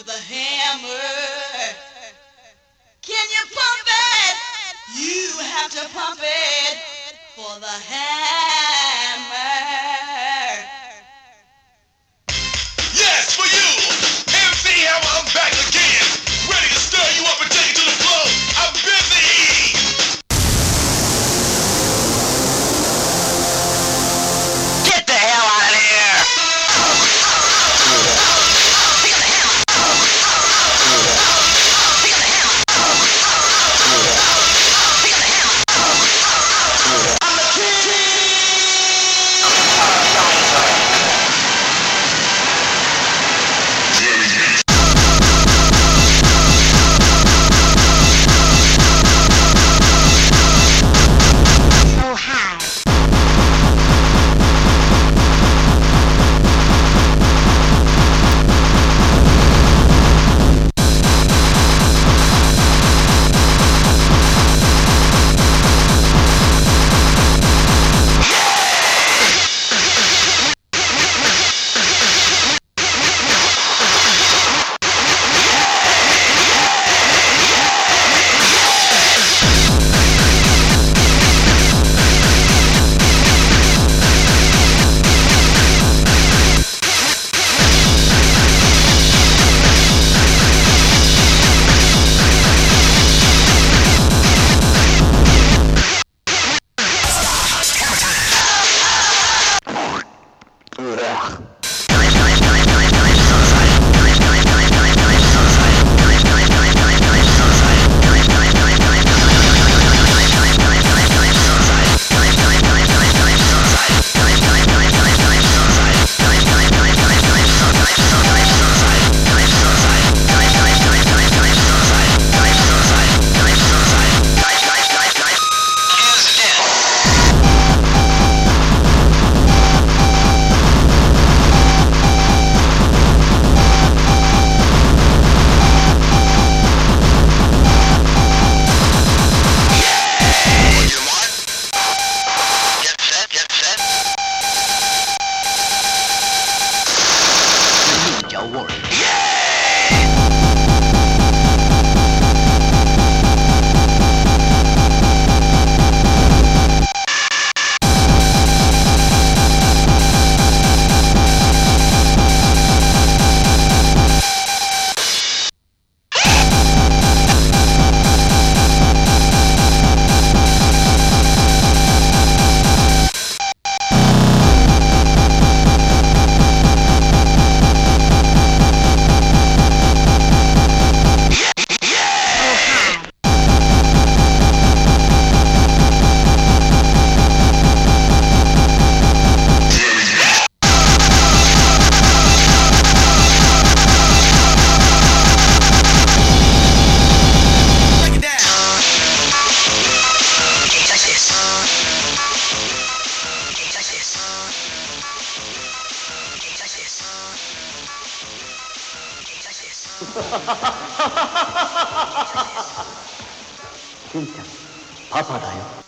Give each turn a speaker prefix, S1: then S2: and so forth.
S1: the hammer. Can you pump it? You have to pump it for the hammer.
S2: Yes, for you! MC Hammer, I'm back again. Ready to stir you up and take you to the floor. I'm busy! Get the hell out of here! Pick up the hammer! Pick up the hammer! Pick up the hammer! I'm the king!
S3: So high.
S4: 金ちゃん、パパだよ。